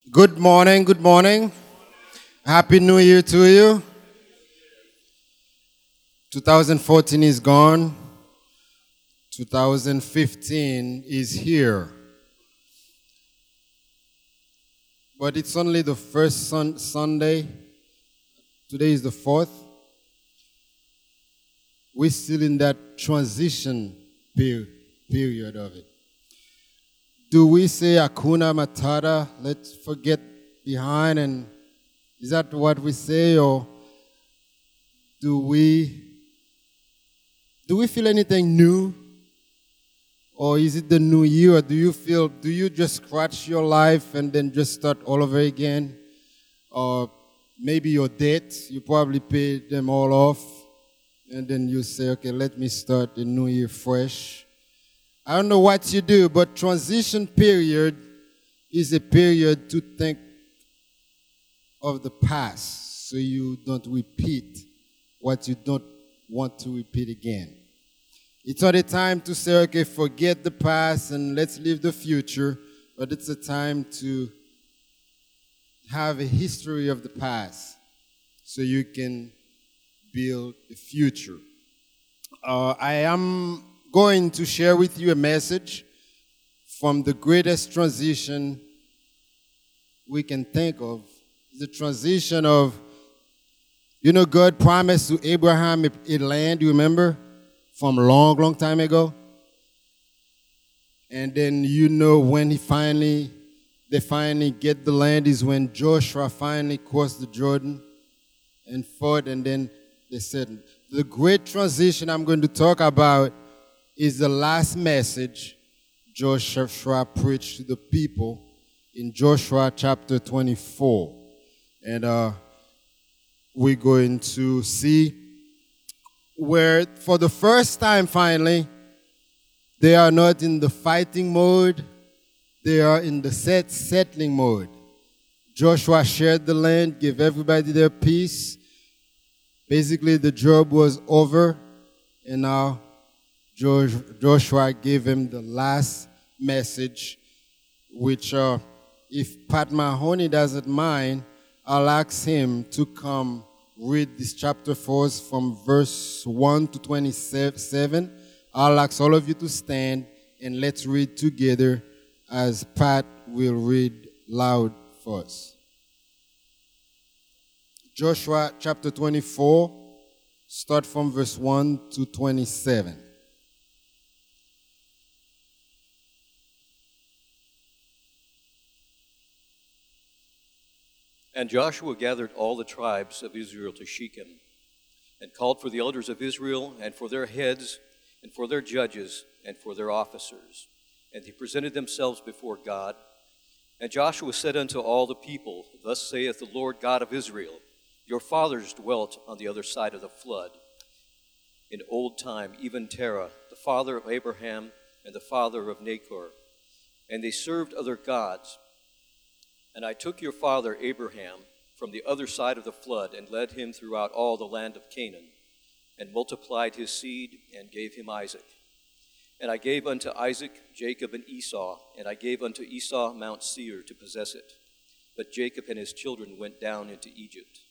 Good morning, good morning. Happy New Year to you. 2014 is gone. 2015 is here. But it's only the first Sunday. Today is the fourth. We're still in that transition period of it. Do we say Hakuna Matata, let's forget behind, and is that what we say, or do we feel anything new? Or is it the new year, or do you just scratch your life and then just start all over again? Or maybe your debts, you probably paid them all off, and then you say, okay, let me start the new year fresh. I don't know what you do, but transition period is a period to think of the past so you don't repeat what you don't want to repeat again. It's not a time to say, okay, forget the past and let's live the future, but it's a time to have a history of the past so you can build a future. I am going to share with you a message from the greatest transition we can think of. The transition of, God promised to Abraham a land, you remember, from a long, long time ago? And then when they finally get the land is when Joshua finally crossed the Jordan and fought, and then they said, the great transition I'm going to talk about is the last message Joshua preached to the people in Joshua chapter 24. And we're going to see where, for the first time finally, they are not in the fighting mode, they are in the settling mode. Joshua shared the land, gave everybody their peace. Basically, the job was over, and now Joshua gave him the last message, which if Pat Mahoney doesn't mind, I'll ask him to come read this chapter for us from verse 1 to 27. I'll ask all of you to stand and let's read together as Pat will read loud for us. Joshua chapter 24, start from verse 1 to 27. And Joshua gathered all the tribes of Israel to Shechem, and called for the elders of Israel, and for their heads, and for their judges, and for their officers. And they presented themselves before God. And Joshua said unto all the people, Thus saith the Lord God of Israel, Your fathers dwelt on the other side of the flood. In old time, even Terah, the father of Abraham, and the father of Nachor. And they served other gods. And I took your father Abraham from the other side of the flood, and led him throughout all the land of Canaan, and multiplied his seed, and gave him Isaac. And I gave unto Isaac Jacob and Esau, and I gave unto Esau Mount Seir to possess it. But Jacob and his children went down into Egypt.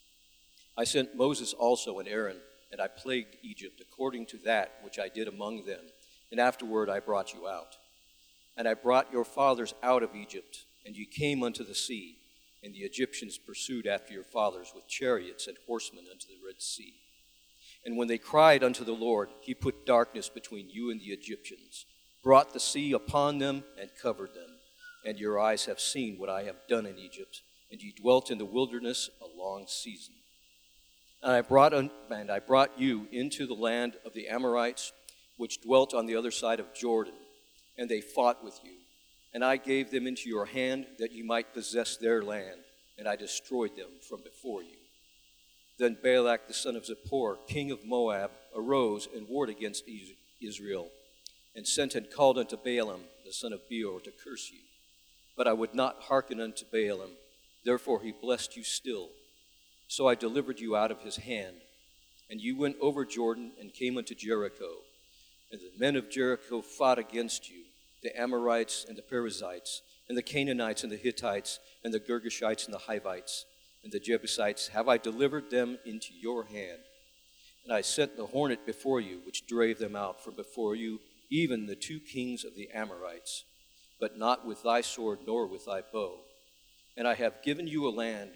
I sent Moses also and Aaron, and I plagued Egypt according to that which I did among them, and afterward I brought you out. And I brought your fathers out of Egypt, and you came unto the sea, and the Egyptians pursued after your fathers with chariots and horsemen unto the Red Sea. And when they cried unto the Lord, he put darkness between you and the Egyptians, brought the sea upon them, and covered them. And your eyes have seen what I have done in Egypt, and ye dwelt in the wilderness a long season. And I brought you into the land of the Amorites, which dwelt on the other side of Jordan, and they fought with you. And I gave them into your hand that you might possess their land, and I destroyed them from before you. Then Balak the son of Zippor, king of Moab, arose and warred against Israel, and sent and called unto Balaam the son of Beor to curse you. But I would not hearken unto Balaam, therefore he blessed you still. So I delivered you out of his hand, and you went over Jordan and came unto Jericho. And the men of Jericho fought against you, the Amorites and the Perizzites, and the Canaanites and the Hittites, and the Girgashites and the Hivites, and the Jebusites have I delivered them into your hand. And I sent the hornet before you, which drave them out from before you, even the 2 kings of the Amorites, but not with thy sword nor with thy bow. And I have given you a land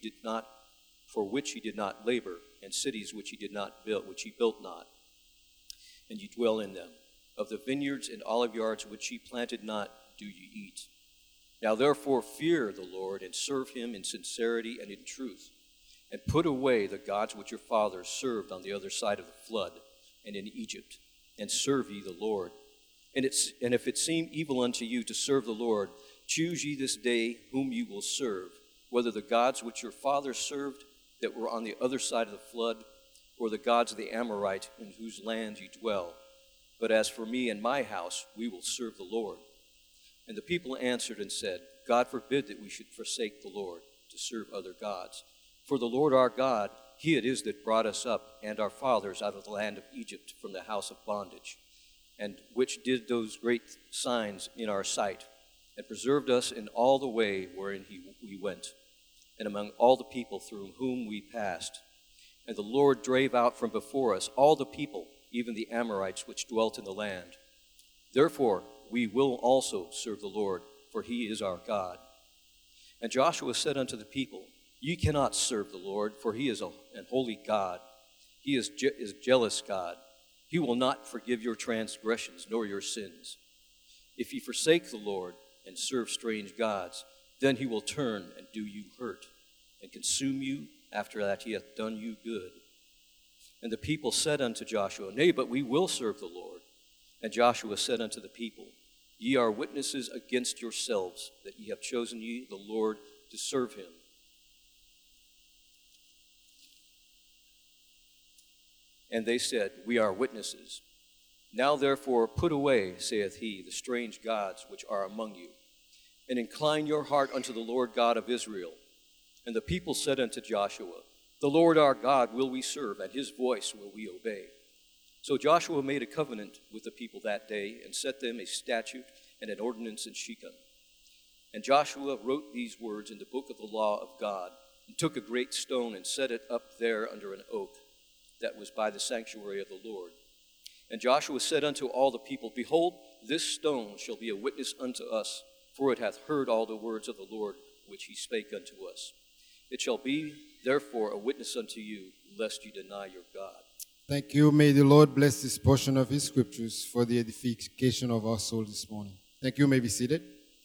for which ye did not labor, and cities which ye built not, and ye dwell in them. Of the vineyards and olive yards which ye planted not, do ye eat. Now therefore fear the Lord, and serve him in sincerity and in truth, and put away the gods which your fathers served on the other side of the flood, and in Egypt, and serve ye the Lord. And if it seem evil unto you to serve the Lord, choose ye this day whom you will serve, whether the gods which your fathers served that were on the other side of the flood, or the gods of the Amorite in whose land ye dwell. But as for me and my house, we will serve the Lord. And the people answered and said, God forbid that we should forsake the Lord to serve other gods. For the Lord our God, he it is that brought us up and our fathers out of the land of Egypt from the house of bondage, and which did those great signs in our sight, and preserved us in all the way wherein we went, and among all the people through whom we passed. And the Lord drave out from before us all the people, even the Amorites which dwelt in the land. Therefore we will also serve the Lord, for he is our God. And Joshua said unto the people, Ye cannot serve the Lord, for he is an holy God. He is jealous God. He will not forgive your transgressions nor your sins. If ye forsake the Lord and serve strange gods, then he will turn and do you hurt, and consume you after that he hath done you good. And the people said unto Joshua, Nay, but we will serve the Lord. And Joshua said unto the people, Ye are witnesses against yourselves, that ye have chosen ye the Lord to serve him. And they said, We are witnesses. Now therefore put away, saith he, the strange gods which are among you, and incline your heart unto the Lord God of Israel. And the people said unto Joshua, The Lord our God will we serve, and his voice will we obey. So Joshua made a covenant with the people that day, and set them a statute and an ordinance in Shechem. And Joshua wrote these words in the book of the law of God, and took a great stone and set it up there under an oak that was by the sanctuary of the Lord. And Joshua said unto all the people, Behold, this stone shall be a witness unto us, for it hath heard all the words of the Lord which he spake unto us. It shall be therefore a witness unto you, lest you deny your God. Thank you. May the Lord bless this portion of his scriptures for the edification of our soul this morning. Thank you. You may be seated.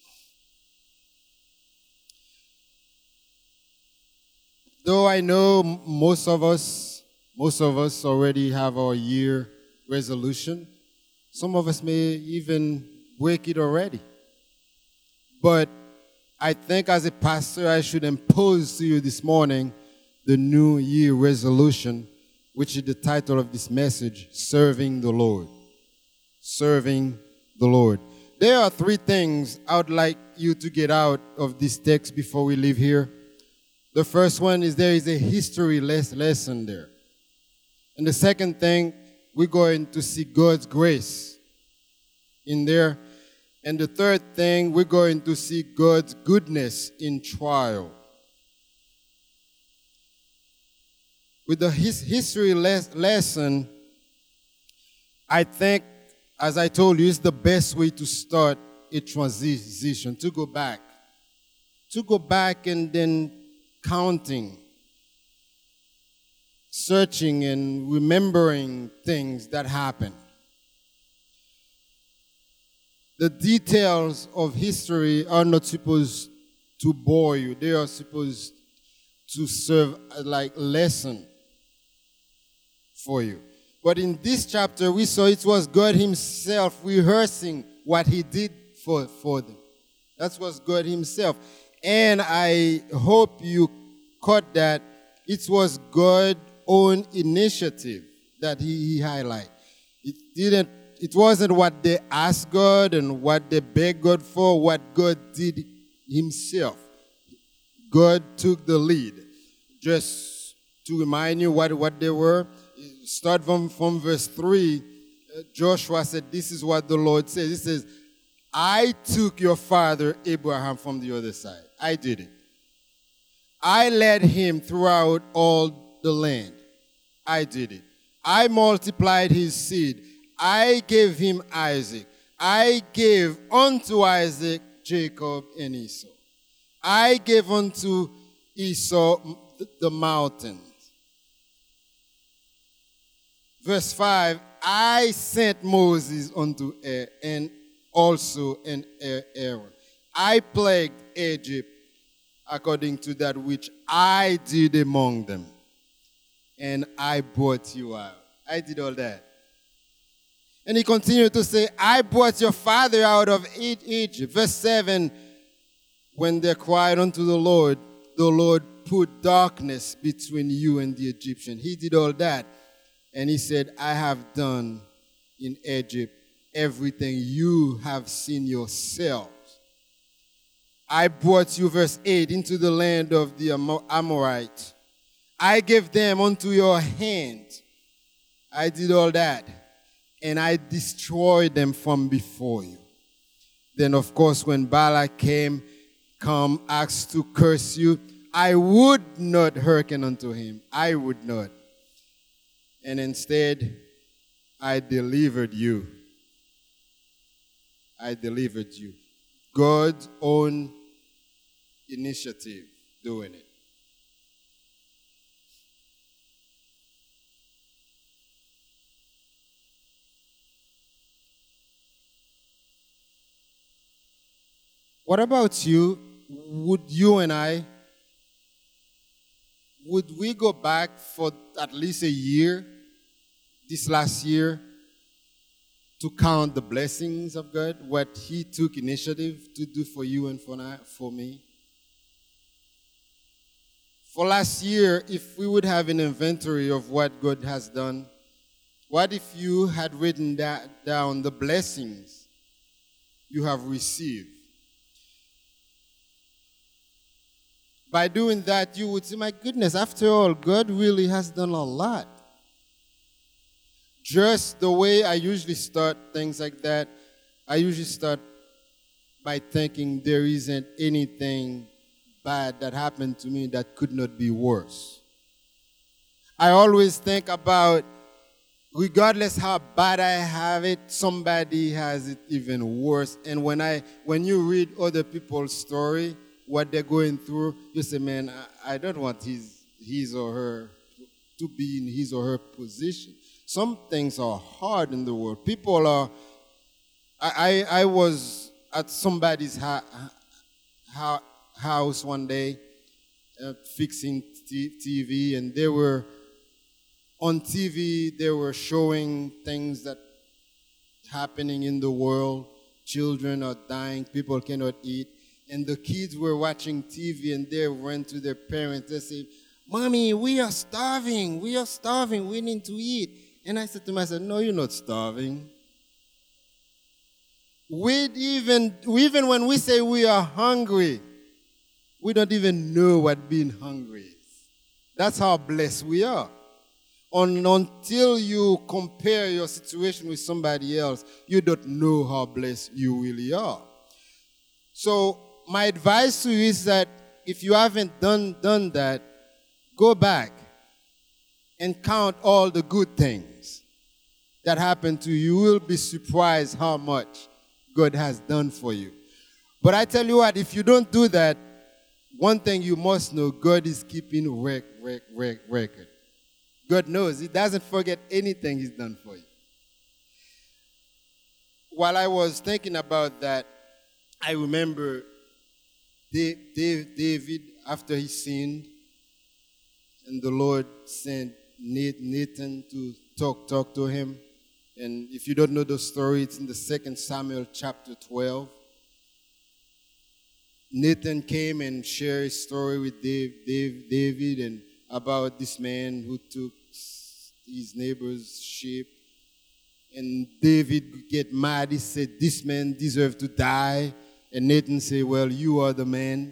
Though I know most of us already have our year resolution, some of us may even break it already. But I think as a pastor, I should impose to you this morning the New Year resolution, which is the title of this message, Serving the Lord. Serving the Lord. There are 3 things I would like you to get out of this text before we leave here. The first one is there is a history lesson there. And the second thing, we're going to see God's grace in there. And the third thing, we're going to see God's goodness in trial. With the history lesson, I think, as I told you, it's the best way to start a transition, to go back. To go back and then counting, searching and remembering things that happened. The details of history are not supposed to bore you. They are supposed to serve like lesson for you. But in this chapter, we saw it was God himself rehearsing what he did for them. That was God himself. And I hope you caught that it was God's own initiative that he highlighted. It wasn't what they asked God and what they begged God for, what God did himself. God took the lead. Just to remind you what they were, start from verse 3. Joshua said, this is what the Lord says. He says, I took your father Abraham from the other side. I did it. I led him throughout all the land. I did it. I multiplied his seed. I gave him Isaac. I gave unto Isaac Jacob and Esau. I gave unto Esau the mountains. Verse 5, I sent Moses unto and also Aaron. I plagued Egypt according to that which I did among them. And I brought you out. I did all that. And he continued to say, I brought your father out of Egypt. Verse 7, when they cried unto the Lord put darkness between you and the Egyptian. He did all that. And he said, I have done in Egypt everything you have seen yourselves. I brought you, verse 8, into the land of the Amorites. I gave them unto your hand. I did all that. And I destroyed them from before you. Then, of course, when Balak come asked to curse you, I would not hearken unto him. I would not. And instead, I delivered you. I delivered you. God's own initiative doing it. What about you? Would you and I, would we go back for at least a year, this last year, to count the blessings of God, what He took initiative to do for you and for me? For last year, if we would have an inventory of what God has done, what if you had written down the blessings you have received? By doing that, you would say, my goodness, after all, God really has done a lot. Just the way I usually start things like that, I usually start by thinking there isn't anything bad that happened to me that could not be worse. I always think about, regardless how bad I have it, somebody has it even worse. And when you read other people's story, what they're going through, you say, man, I don't want his or her to be in his or her position. Some things are hard in the world. People are, I was at somebody's house one day fixing TV, and they were on TV, they were showing things that happening in the world. Children are dying, people cannot eat. And the kids were watching TV, and they went to their parents. They said, Mommy, we are starving. We are starving. We need to eat. And I said to myself, no, you're not starving. Even when we say we are hungry, we don't even know what being hungry is. That's how blessed we are. Until you compare your situation with somebody else, you don't know how blessed you really are. So my advice to you is that if you haven't done that, go back and count all the good things that happened to you. You will be surprised how much God has done for you. But I tell you what, if you don't do that, one thing you must know, God is keeping record. God knows. He doesn't forget anything He's done for you. While I was thinking about that, I remember David, after he sinned, and the Lord sent Nathan to talk to him. And if you don't know the story, it's in the 2 Samuel chapter 12. Nathan came and shared his story with David and about this man who took his neighbor's sheep. And David get mad. He said, this man deserves to die. And Nathan said, well, you are the man.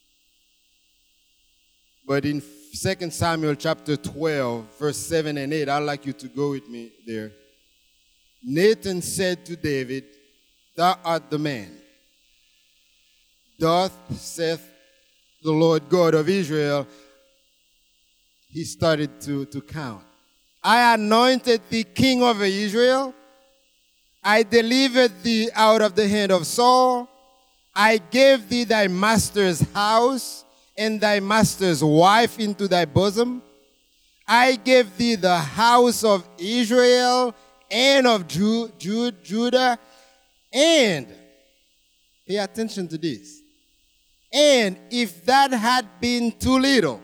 But in 2 Samuel chapter 12, verse 7 and 8, I'd like you to go with me there. Nathan said to David, thou art the man. Thus saith the Lord God of Israel, he started to count. I anointed thee king over Israel. I delivered thee out of the hand of Saul. I gave thee thy master's house and thy master's wife into thy bosom. I gave thee the house of Israel and of Judah. And, pay attention to this. And if that had been too little,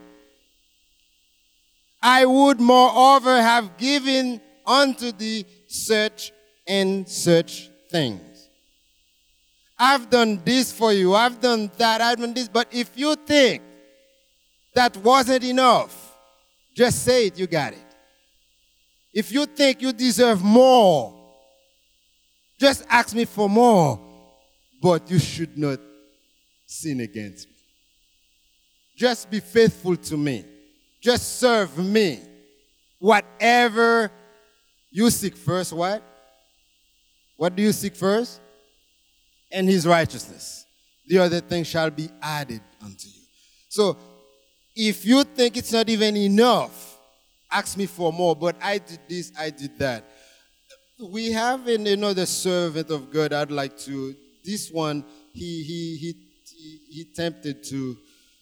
I would moreover have given unto thee such and such things. I've done this for you, I've done that, I've done this. But if you think that wasn't enough, just say it, you got it. If you think you deserve more, just ask me for more. But you should not sin against me. Just be faithful to me. Just serve me. Whatever you seek first, what? What do you seek first? And his righteousness. The other thing shall be added unto you. So, if you think it's not even enough, ask me for more. But I did this, I did that. We have another servant of God. I'd like to. This one, he tempted to.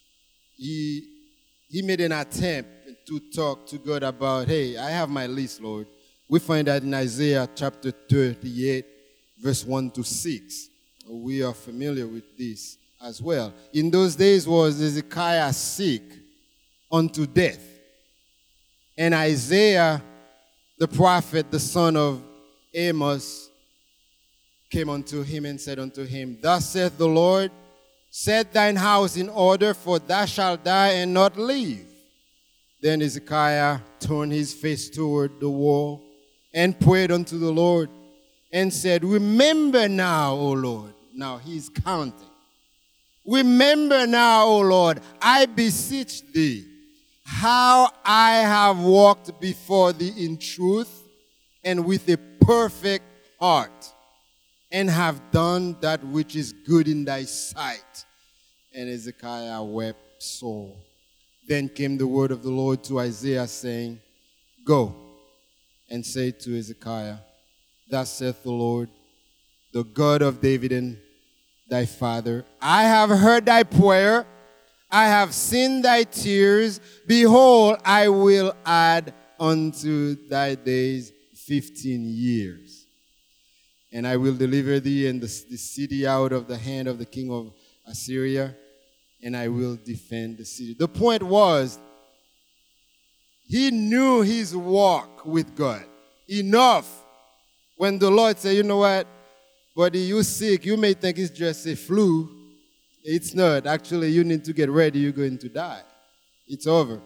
He made an attempt to talk to God about, hey, I have my list, Lord. We find that in Isaiah chapter 38, verse 1 to 6. We are familiar with this as well. In those days was Hezekiah sick unto death. And Isaiah, the prophet, the son of Amos, came unto him and said unto him, Thus saith the Lord, set thine house in order, for thou shalt die and not live. Then Hezekiah turned his face toward the wall and prayed unto the Lord and said, Remember now, O Lord. Now he's counting. Remember now, O Lord, I beseech thee, how I have walked before thee in truth and with a perfect heart, and have done that which is good in thy sight. And Hezekiah wept sore. Then came the word of the Lord to Isaiah, saying, Go and say to Hezekiah, Thus saith the Lord, the God of David and thy father, I have heard thy prayer, I have seen thy tears. Behold, I will add unto thy days 15 years. And I will deliver thee and the city out of the hand of the king of Assyria, and I will defend the city. The point was, he knew his walk with God enough when the Lord said, you know what, buddy, you're sick. You may think it's just a flu. It's not. Actually, you need to get ready. You're going to die. It's over.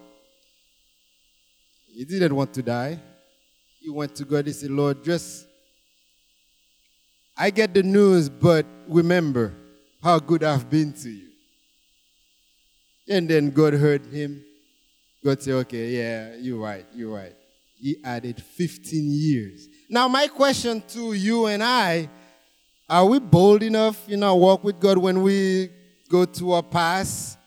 He didn't want to die. He went to God. He said, Lord, I get the news, but remember how good I've been to you. And then God heard him. God said, okay, yeah, you're right. He added 15 years. Now, my question to you and I, are we bold enough in our walk with God when we go to our past?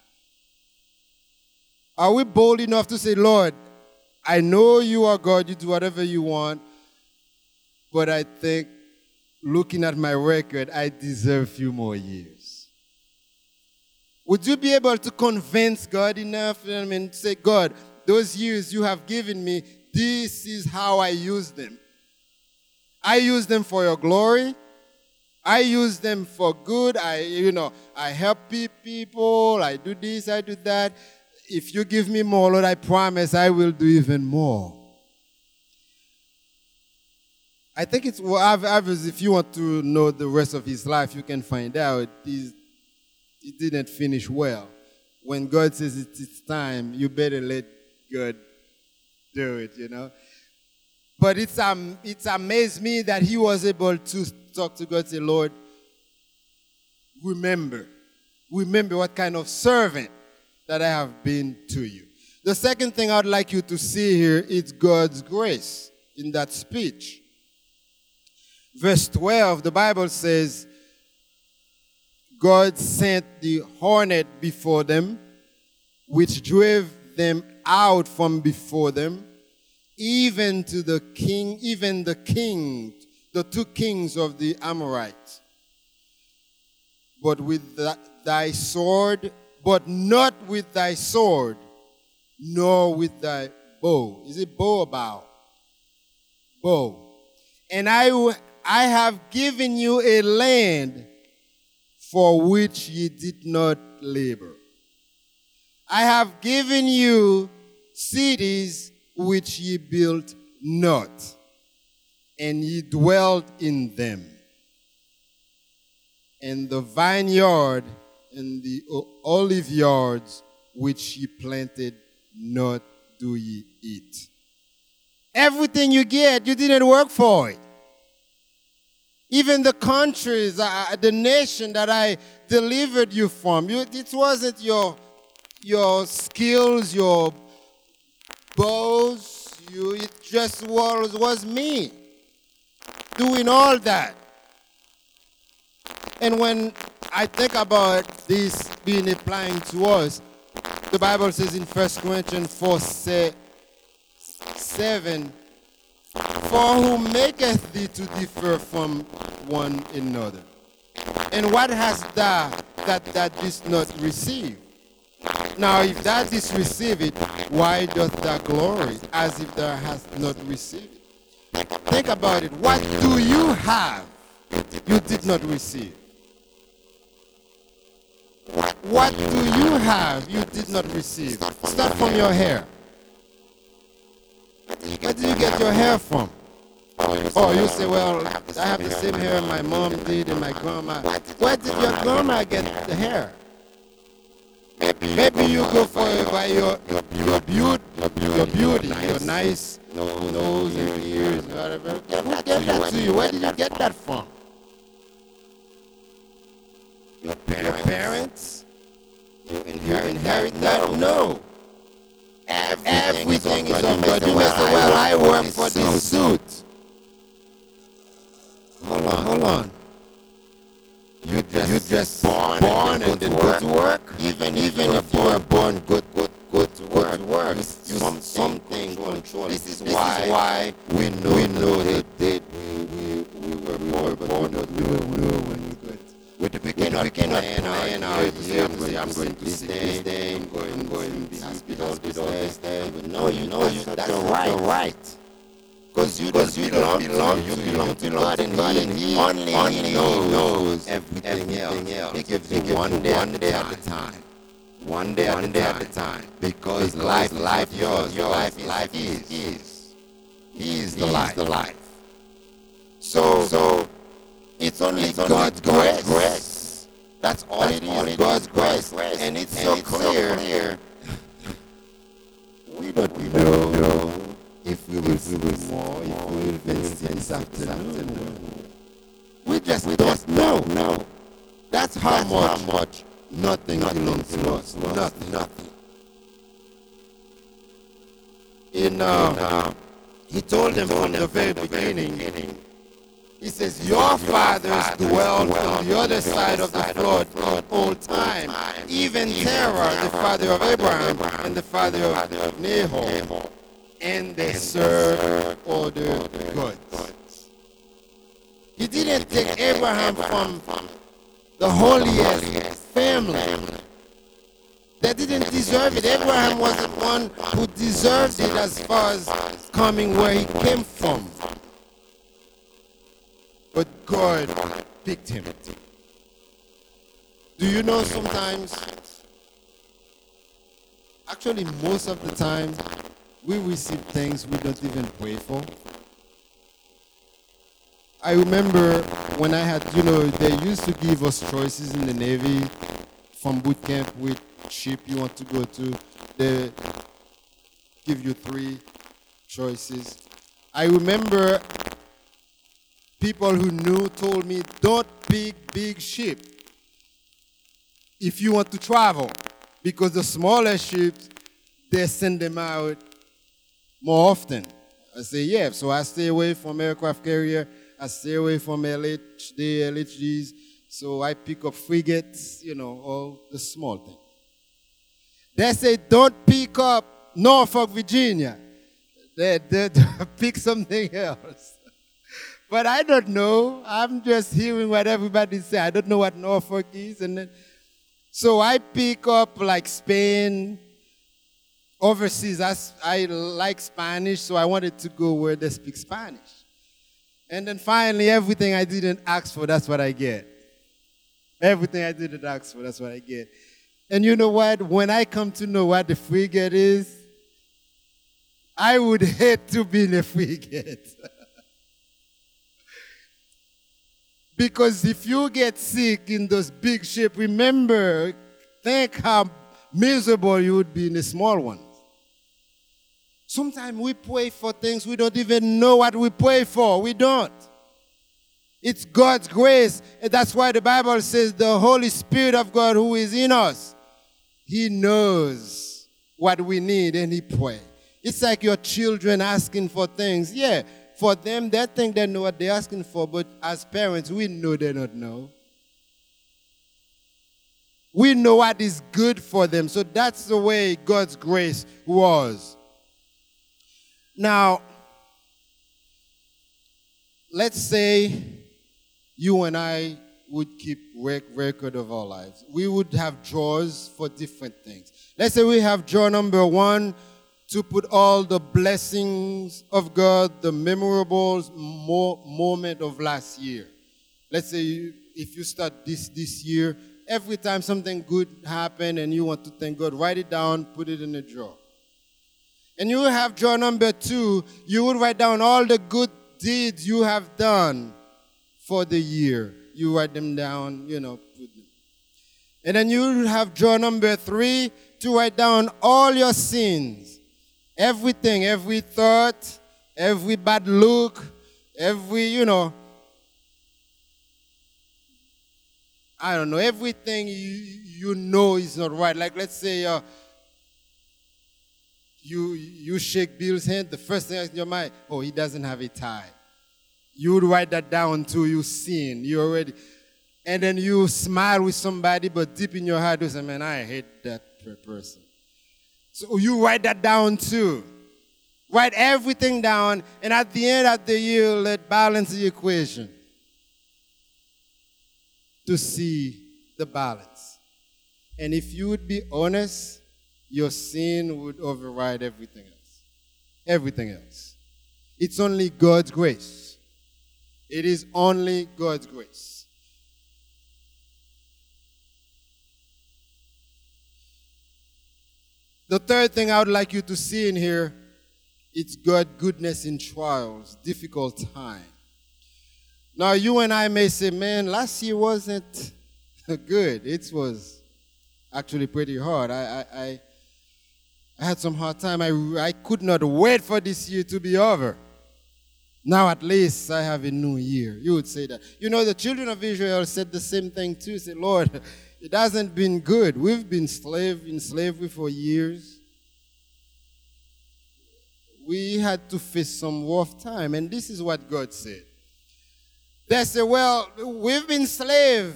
Are we bold enough to say, Lord, I know you are God, you do whatever you want, but I think looking at my record, I deserve a few more years. Would you be able to convince God enough to say, God, those years you have given me, this is how I use them. I use them for your glory. I use them for good. I help people. I do this, I do that. If you give me more, Lord, I promise I will do even more. I think it's obvious. If you want to know the rest of his life, you can find out. He didn't finish well. When God says it's time, you better let God do it, But it's amazed me that he was able to talk to God and say, Lord, remember what kind of servant that I have been to you. The second thing I'd like you to see here is God's grace in that speech. Verse 12, the Bible says, God sent the hornet before them, which drave them out from before them, even to the king, the two kings of the Amorites. But thy sword, but not with thy sword, nor with thy bow. Is it bow or bow? Bow. And I have given you a land for which ye did not labor. I have given you cities which ye built not, and ye dwelt in them. And the vineyard and the olive yards which ye planted, not do ye eat. Everything you get, you didn't work for it. Even the countries, the nation that I delivered you from, it wasn't your skills, your bows. It just was me doing all that. And when I think about this being applying to us, the Bible says in 1 Corinthians 4:7, for who maketh thee to differ from one another? And what hast thou that didst not receive? Now, if thou didst receive it, why doth thou glory as if thou hast not received it? Think about it. What do you have you did not receive? What do you have you did not receive? Start from your hair. Where did you get your hair from? Oh, you say, well, I have the same hair my mom did and my grandma. Where did your grandma get the hair? Maybe you go for it by your beauty, your nice nose and ears, whatever. Who gave that to you? Where did you get that from? Your parents? You inherit that? No. Everything is of God. You may say, well, I work for this suit. Hold on. You just born and then go to work. Even if you were born, go to work. Something control. This is why we know that we were born, but we don't know when we got. With the beginning of plan our year, I'm going to this day, I'm going to the hospital this day. But no, that's your right. Because you belong to God, and He only knows everything else. He gives you one day at a time. One day at a time. Because life yours. Your life is. He is the life. So it's only God's grace. That's all it is. God's grace. And it's so clear. We don't know if we will see more, if we will invest this afternoon. We just don't know. That's how much nothing belongs to us. Nothing. He told them from the very beginning. He says, your fathers dwelled on the other side of the flood all time. Even Terah, the father of Abraham, and the father of Nahor. And they served other gods. He didn't take Abraham from the holiest family. They didn't deserve it. Abraham was the one who deserved it as far as coming where he came from. But God picked him. Do you know sometimes, actually most of the time, we receive things we don't even pray for. I remember when I had, they used to give us choices in the Navy from boot camp with ship you want to go to. They give you 3 choices. I remember people who knew told me, don't pick big ship if you want to travel, because the smaller ships, they send them out more often. I say, yeah, so I stay away from aircraft carrier, I stay away from LHDs, so I pick up frigates, all the small things. They say, don't pick up Norfolk, Virginia. They pick something else. But I don't know. I'm just hearing what everybody say. I don't know what Norfolk is. So I pick up like Spain, overseas. I like Spanish, so I wanted to go where they speak Spanish. And then finally, everything I didn't ask for, that's what I get. Everything I didn't ask for, that's what I get. And you know what? When I come to know what the frigate is, I would hate to be in a frigate. Because if you get sick in those big ships, remember, think how miserable you would be in the small ones. Sometimes we pray for things we don't even know what we pray for. We don't. It's God's grace. And that's why the Bible says the Holy Spirit of God who is in us, He knows what we need and He prays. It's like your children asking for things. Yeah, for them, they think they know what they're asking for, but as parents, we know they don't know. We know what is good for them. So that's the way God's grace was. Now, let's say you and I would keep record of our lives. We would have drawers for different things. Let's say we have drawer number 1 to put all the blessings of God, the memorable moment of last year. Let's say if you start this year, every time something good happened and you want to thank God, write it down, put it in a drawer. And you have drawer number 2, you would write down all the good deeds you have done for the year. You write them down, put them. And then you would have drawer number 3 to write down all your sins. Everything, every thought, every bad look, every, I don't know, everything you know is not right. Like, let's say you shake Bill's hand, the first thing in your mind, oh, he doesn't have a tie. You would write that down too, you sin, you already, and then you smile with somebody, but deep in your heart you say, man, I hate that person. So you write that down too. Write everything down, and at the end of the year, let balance the equation to see the balance. And if you would be honest, your sin would override everything else. Everything else. It's only God's grace. It is only God's grace. The third thing I would like you to see in here, it's God's goodness in trials, difficult time. Now, you and I may say, man, last year wasn't good. It was actually pretty hard. I had some hard time. I could not wait for this year to be over. Now at least I have a new year. You would say that. The children of Israel said the same thing too. Said, Lord, it hasn't been good. We've been in slavery for years. We had to face some rough time. And this is what God said. They said, well, we've been slaves.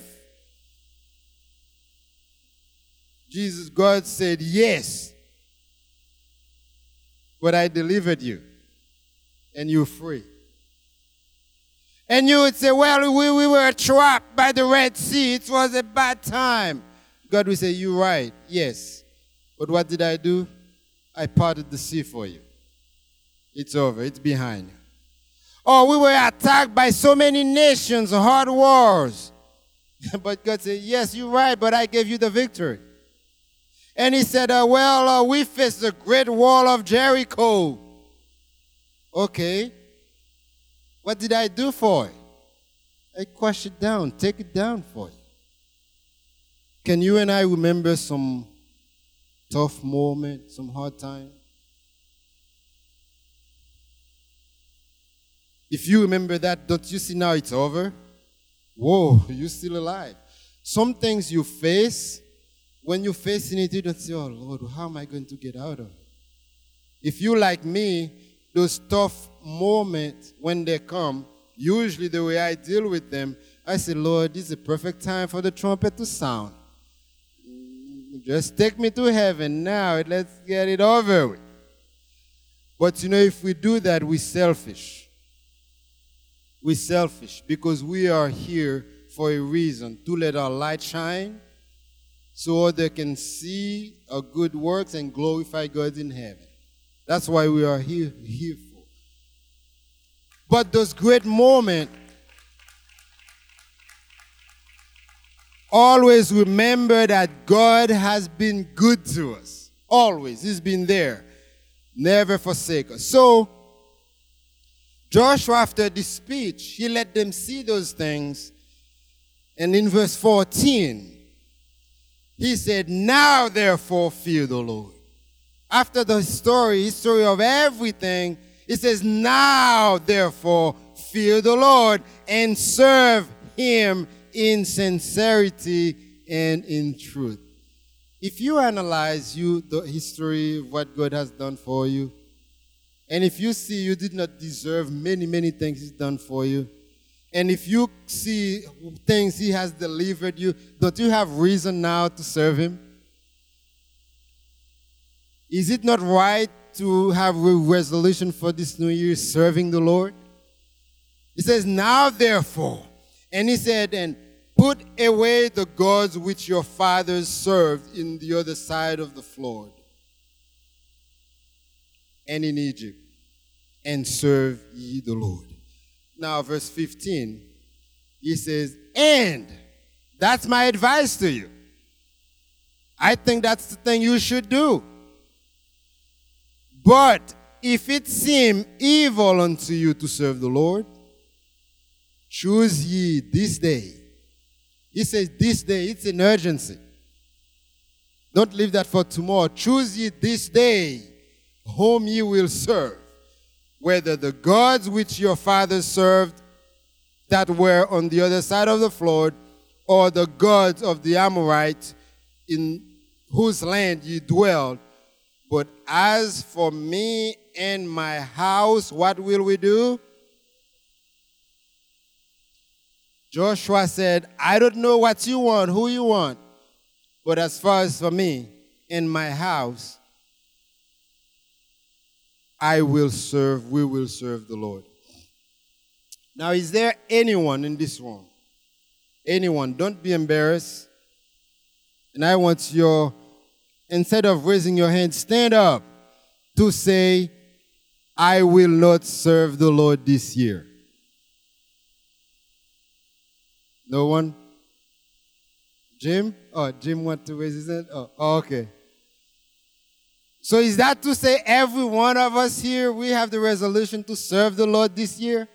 God said, yes. But I delivered you. And you're free. And you would say, well, we were trapped by the Red Sea. It was a bad time. God would say, you're right, yes. But what did I do? I parted the sea for you. It's over. It's behind you. Oh, we were attacked by so many nations, hard wars. But God said, yes, you're right, but I gave you the victory. And he said, we faced the great wall of Jericho. Okay. What did I do for it? I crushed it down, take it down for you. Can you and I remember some tough moment, some hard time? If you remember that, don't you see now it's over? Whoa, you're still alive. Some things you face, when you're facing it, you don't say, oh Lord, how am I going to get out of it? If you like me, those tough moments, when they come, usually the way I deal with them, I say, Lord, this is a perfect time for the trumpet to sound. Just take me to heaven now. Let's get it over with. But if we do that, we're selfish. We're selfish because we are here for a reason, to let our light shine so others can see our good works and glorify God in heaven. That's why we are here for. But those great moments, always remember that God has been good to us. Always. He's been there. Never forsake us. So, Joshua, after this speech, he let them see those things. And in verse 14, he said, "Now therefore fear the Lord." After the history of everything, it says, "Now therefore fear the Lord and serve him in sincerity and in truth." If you analyze the history of what God has done for you, and if you see you did not deserve many, many things he's done for you, and if you see things he has delivered you, don't you have reason now to serve him? Is it not right to have a resolution for this new year, serving the Lord? He says, "Now therefore," and he said, "and put away the gods which your fathers served in the other side of the flood and in Egypt, and serve ye the Lord." Now, verse 15, he says, "And that's my advice to you. I think that's the thing you should do. But if it seem evil unto you to serve the Lord, choose ye this day." He says this day, it's an urgency. Don't leave that for tomorrow. "Choose ye this day whom ye will serve, whether the gods which your fathers served that were on the other side of the flood, or the gods of the Amorites in whose land ye dwelled. But as for me and my house, what will we do?" Joshua said, "I don't know what you want, who you want, but as far as for me and my house, we will serve the Lord." Now, is there anyone in this room? Anyone? Don't be embarrassed. And I want instead of raising your hand, stand up to say, "I will not serve the Lord this year." No one? Jim? Oh, Jim wants to raise his hand? Oh, okay. So is that to say every one of us here, we have the resolution to serve the Lord this year?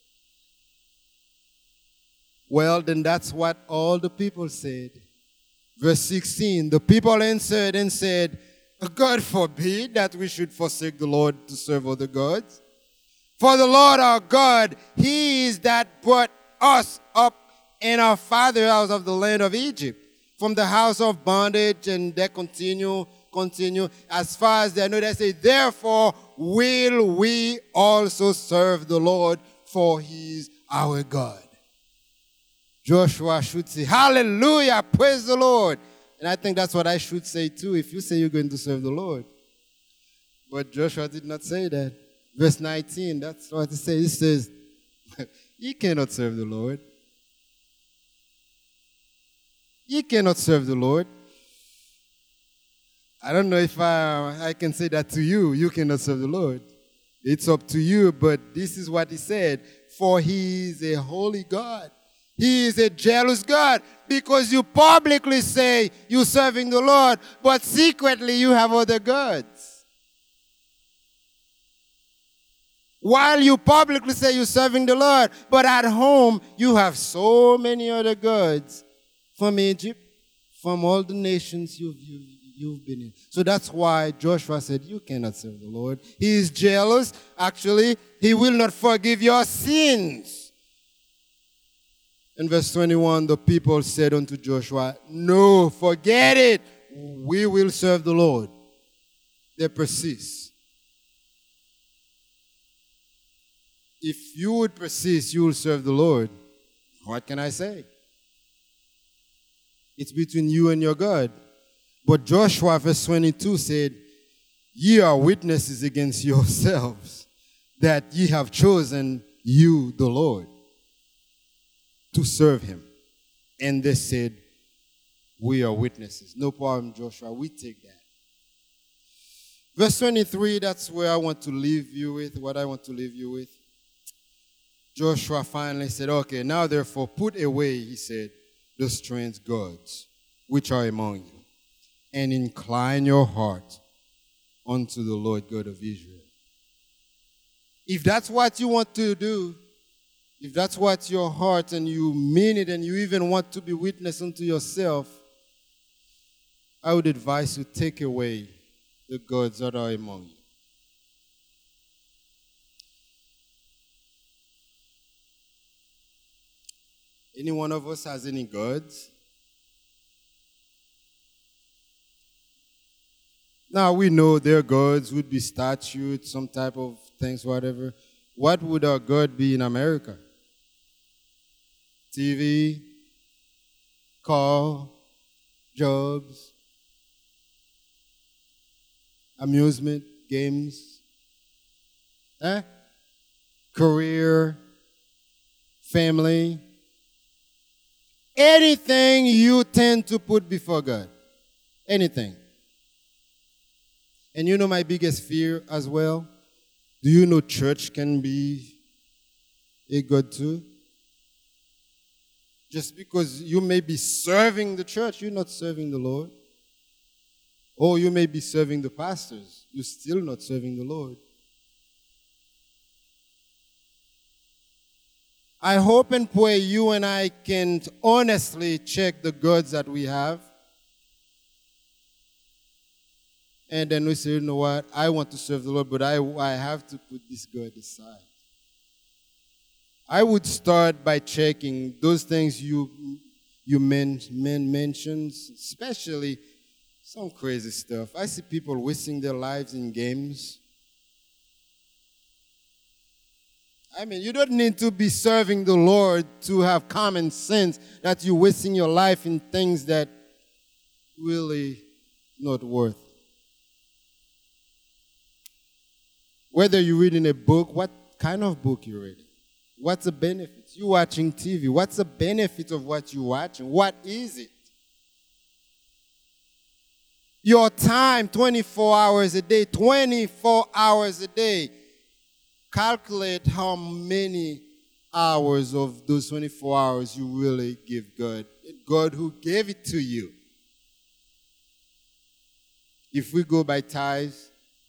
Well, then that's what all the people said. Verse 16, the people answered and said, "God forbid that we should forsake the Lord to serve other gods. For the Lord our God, he is that brought us up and our father out of the land of Egypt, from the house of bondage," and they continue, as far as they know, they say, "Therefore will we also serve the Lord, for he is our God." Joshua should say, "Hallelujah, praise the Lord." And I think that's what I should say too, if you say you're going to serve the Lord. But Joshua did not say that. Verse 19, that's what he says. He says, "You cannot serve the Lord. You cannot serve the Lord." I don't know if I can say that to you. You cannot serve the Lord. It's up to you, but this is what he said. "For he is a holy God. He is a jealous God," because you publicly say you're serving the Lord, but secretly you have other gods. While you publicly say you're serving the Lord, but at home you have so many other gods. From Egypt, from all the nations you've been in. So that's why Joshua said, "You cannot serve the Lord. He is jealous. Actually, he will not forgive your sins." In verse 21, the people said unto Joshua, "No, forget it. We will serve the Lord." They persist. If you would persist, you will serve the Lord. What can I say? It's between you and your God. But Joshua, verse 22 said, ye are witnesses against yourselves that ye have chosen you, the Lord, to serve him. And they said, we are witnesses. No problem, Joshua. We take that. Verse 23, that's where I want to leave you with, what I want to leave you with. Joshua finally said, okay, now therefore put away, he said, the strange gods which are among you, and incline your heart unto the Lord God of Israel. If that's what you want to do, if that's what your heart and you mean it and you even want to be witness unto yourself, I would advise you take away the gods that are among you. Any one of us has any gods? Now we know their gods would be statues, some type of things, whatever. What would our God be in America? TV, car, jobs, amusement, games, career, family. Anything you tend to put before God. Anything. And you know my biggest fear as well? Do you know church can be a God too? Just because you may be serving the church, you're not serving the Lord. Or you may be serving the pastors, you're still not serving the Lord. I hope and pray you and I can honestly check the gods that we have. And then we say, you know what, I want to serve the Lord, but I have to put this God aside. I would start by checking those things you mentioned, especially some crazy stuff. I see people wasting their lives in games. I mean, you don't need to be serving the Lord to have common sense that you're wasting your life in things that really not worth. Whether you're reading a book, what kind of book you're reading? What's the benefit? You're watching TV. What's the benefit of what you're watching? What is it? Your time, 24 hours a day, 24 hours a day. Calculate how many hours of those 24 hours you really give God. God who gave it to you. If we go by tithes,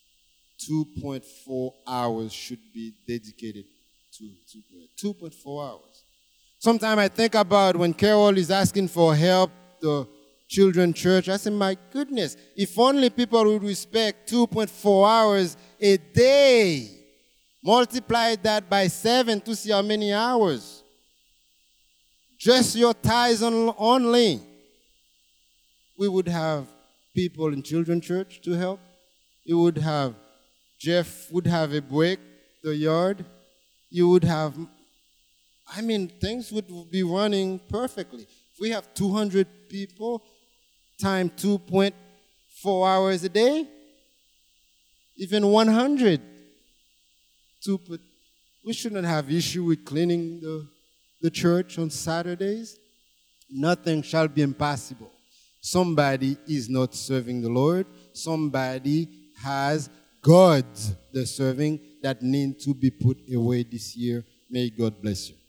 2.4 hours should be dedicated to God. 2.4 hours. Sometimes I think about when Carol is asking for help, the children's church, I say, my goodness, if only people would respect 2.4 hours a day. Multiply that by 7 to see how many hours. Just your tithes only. We would have people in children's church to help. You would have, Jeff would have a break, the yard. You would have, things would be running perfectly. If we have 200 people times 2.4 hours a day, even 100. We shouldn't have issue with cleaning the church on Saturdays. Nothing shall be impossible. Somebody is not serving the Lord. Somebody has gods they're serving that need to be put away this year. May God bless you.